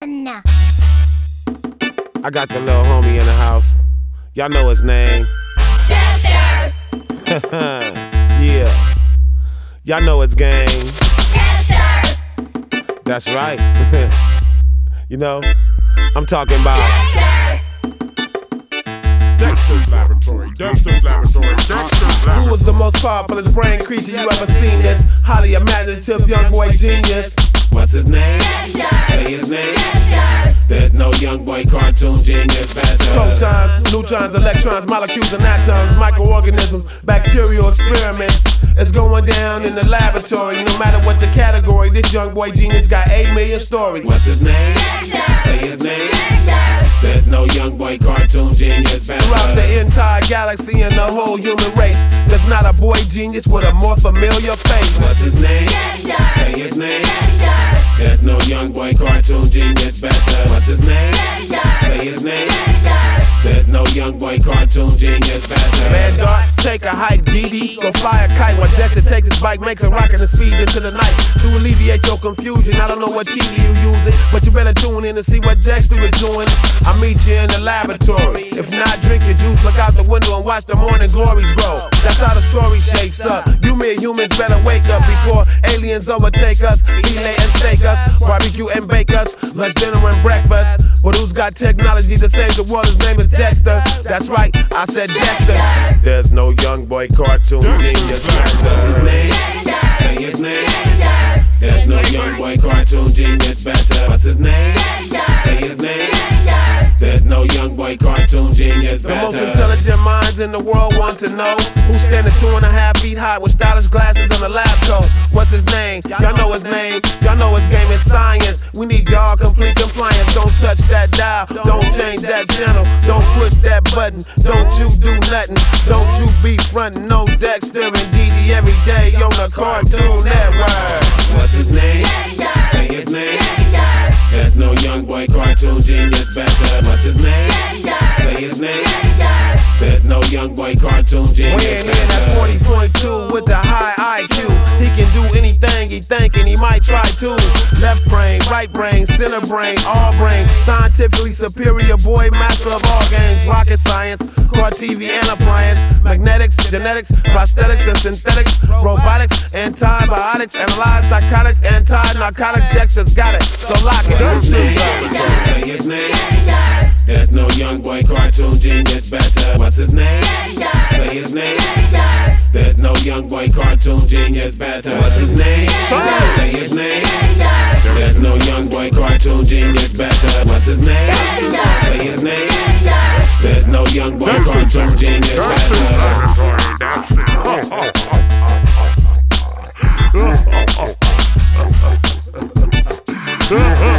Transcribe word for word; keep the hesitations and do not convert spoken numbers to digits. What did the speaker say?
I got the little homie in the house. Y'all know his name. Dexter. Yeah. Y'all know his game. Dexter. That's right. You know, I'm talking about Dexter. Dexter's Laboratory, Dexter's Laboratory, Dexter's Laboratory. who was the most powerful brain creature you ever seen this? Highly imaginative young boy genius. What's his name? Dexter. Say his name. Dexter. There's no young boy cartoon genius better. Protons, neutrons, electrons, molecules and atoms, microorganisms, bacterial experiments. It's going down in the laboratory. No matter what the category, this young boy genius got eight million stories. What's his name? Dexter. Say his name. Dexter. There's no young boy cartoon genius better. Throughout the entire galaxy and the whole human race, there's not a boy genius with a more familiar face. What's his name? Dexter. Say his name. Dexter. There's no young boy cartoon genius better. What's his name? Dexter. Say his name. Dexter. There's no young boy cartoon genius better. Man, Dart, take a hike, D D, go fly a kite. While Dexter takes his bike, makes a rocket and speeds into the night. To alleviate your confusion, I don't know what T V you using, but you better tune in to see what Dexter is doing. I'll meet you in the laboratory. If not, drink your juice, look out the window and watch the morning glories grow. That's how the story shapes up. You mere humans better wake up before aliens overtake us, elate and stake us, barbecue and bake us, lunch, dinner and breakfast. But who's got technology to save the world? His name is Dexter. That's right, I said Dexter. There's no young boy cartoon genius. What's his name? Say his name. Dexter. There's no young boy cartoon genius better. What's his name? Say his name. Dexter. There's no young boy cartoon genius better. The most intelligent minds in the world want to know who's standing two and a half feet high with stylish glasses and a lab coat. What's his name? Y'all know his name. Y'all know his game is science. We need y'all complete compliance. Don't touch that dial. Don't change that channel. Don't push that button. Don't you do nothing. Don't you be frontin'. No Dexter and D D every day on the Cartoon Network. What's his name? Say his name. Dexter. There's no young boy cartoon genius better. What's his name? Say his name. Dexter. There's no young boy cartoon genius Weighing in at forty point two with a high I Q. He can do anything he thinking, he might try to. Left brain, right brain, center brain, all brain. Scientifically superior boy, master of all games. Rocket science, car T V and appliance. Magnetics, genetics, prosthetics and synthetics. Robotics, antibiotics, analyze psychotics, anti-narcotics. Dexter's got it, so lock it. Say his name. Dexter. There's no young boy cartoon genius better. What's his name? Dexter. Say his name. Dexter. There's no young boy cartoon genius better. What's his name? Say his name. Dexter. There's no young boy cartoon genius better. What's his name? Say his name. Dexter. There's no young boy cartoon genius Dexter's better. Laboratory, Dexter. Oh, oh, oh, oh.